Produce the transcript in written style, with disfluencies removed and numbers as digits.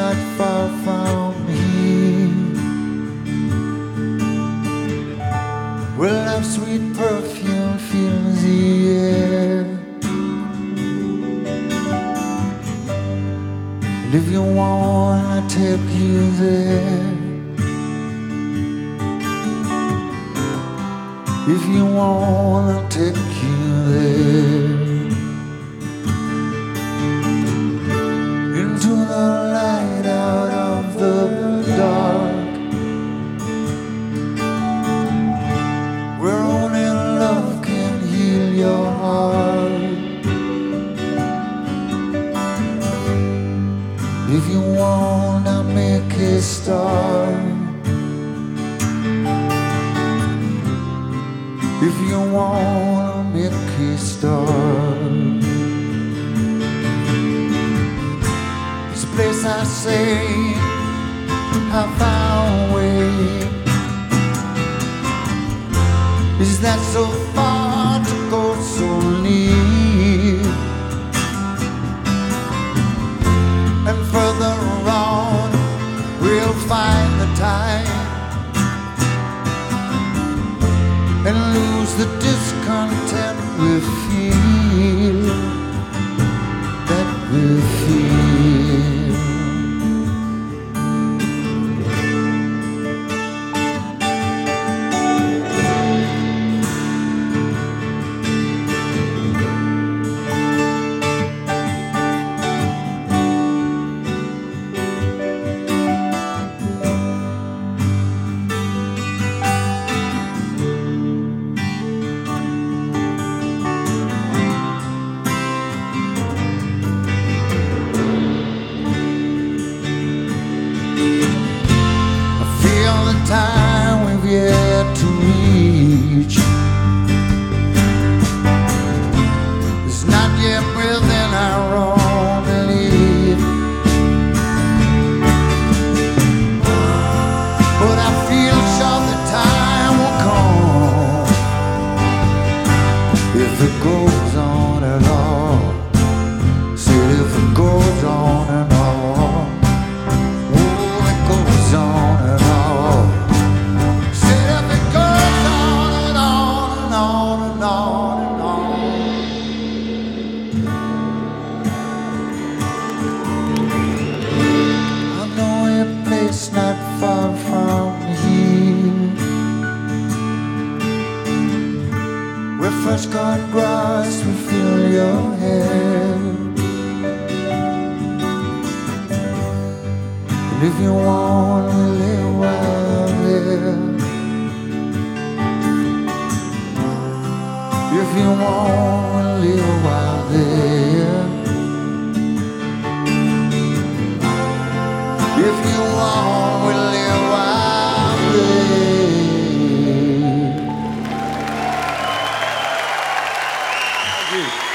not far from here, where love's sweet perfume fills the air. And if you want, I'll take you there. If you want, I'll take you there. Into the light, out of the dark, where only love can heal your heart. If you want, I'll make a start. If you want, I'll make a start. This place I say, how far away is that? So far to go so near, and further on we'll find the time and lose the discontent we feel, that we feel. Time we've yet to reach is not yet within our own belief, but I feel sure the time will come if it goes on at all. Said if it goes on and on, oh, it goes on and on. Not far from here, where fresh cut grass will fill your hair. And if you want, we'll lay a while there. If you want, we'll lay a while there. If you want, we'll live wild there. Thank you.